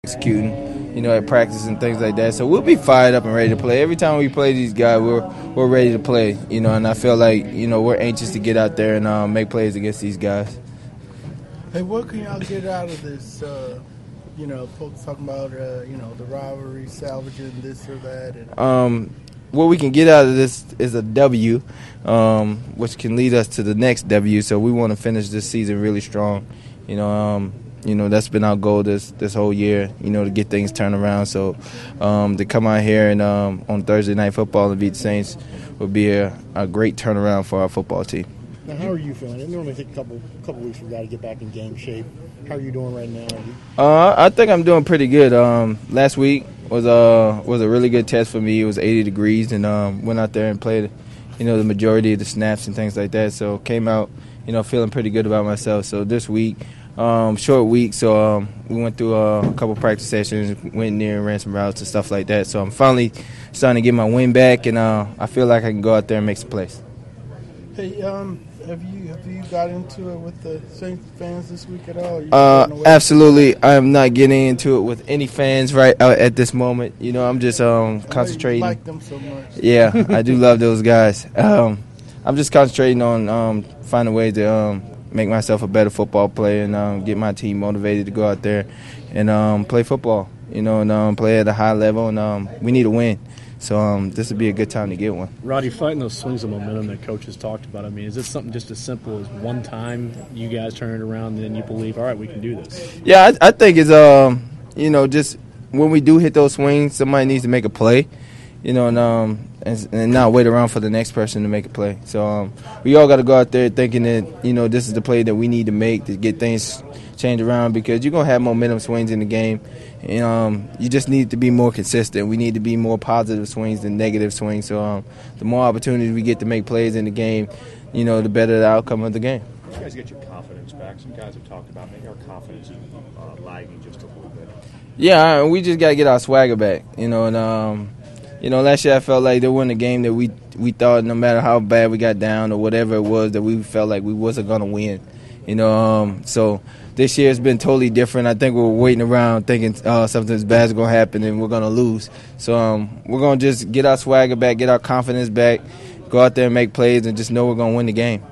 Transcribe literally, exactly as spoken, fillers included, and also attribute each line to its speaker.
Speaker 1: executing, you know, at practice and things like that. So we'll be fired up and ready to play. Every time we play these guys, we're we're ready to play, you know, and I feel like, you know, we're anxious to get out there and um, make plays against these guys.
Speaker 2: Hey, what can y'all get out of this? Uh, you know, folks talking about, uh, you know, the rivalry, salvaging this or that. And-
Speaker 1: um, what we can get out of this is a W, um, which can lead us to the next W. So we want to finish this season really strong, you know. Um, You know, that's been our goal this this whole year, you know, to get things turned around. So um, to come out here and um, on Thursday Night Football and beat the Saints would be a, a great turnaround for our football team.
Speaker 3: Now, how are you feeling? It normally takes a couple couple weeks for you guys to get back in game shape. How are you doing right now?
Speaker 1: Uh, I think I'm doing pretty good. Um, last week was a, was a really good test for me. It was eighty degrees, and um, went out there and played, you know, the majority of the snaps and things like that. So came out, you know, feeling pretty good about myself. So this week, Um, short week, so um, we went through uh, a couple practice sessions, went in there and ran some routes and stuff like that. So I'm finally starting to get my wind back, and uh, I feel like I can go out there and make some plays.
Speaker 2: Hey, um, have you have you got into it with the Saints fans this week at all?
Speaker 1: Uh, absolutely, I am not getting into it with any fans right out at this moment. You know, I'm just um, concentrating.
Speaker 2: I like them so much.
Speaker 1: Yeah, I do love those guys. Um, I'm just concentrating on um, finding ways to um, make myself a better football player and um, get my team motivated to go out there and um, play football, you know, and um, play at a high level. And um, we need a win. So um, this would be a good time to get one.
Speaker 4: Roddy, fighting those swings of momentum that coaches talked about, I mean, is it something just as simple as one time you guys turn it around and then you believe, all right, we can do this?
Speaker 1: Yeah, I, I think it's, um, you know, just when we do hit those swings, somebody needs to make a play, you know, and um, and, and not wait around for the next person to make a play. So um, we all got to go out there thinking that, you know, this is the play that we need to make to get things changed around, because you're going to have momentum swings in the game. And um, you just need to be more consistent. We need to be more positive swings than negative swings. So um, the more opportunities we get to make plays in the game, you know, the better the outcome of the game.
Speaker 5: You guys get your confidence back. Some guys have talked about maybe our confidence is uh, lagging just a little bit.
Speaker 1: Yeah, we just got to get our swagger back, you know, and um, you know, last year I felt like there wasn't a game that we we thought, no matter how bad we got down or whatever it was, that we felt like we wasn't going to win. You know, um, so this year has been totally different. I think we're waiting around thinking uh, something bad is going to happen and we're going to lose. So um, we're going to just get our swagger back, get our confidence back, go out there and make plays, and just know we're going to win the game.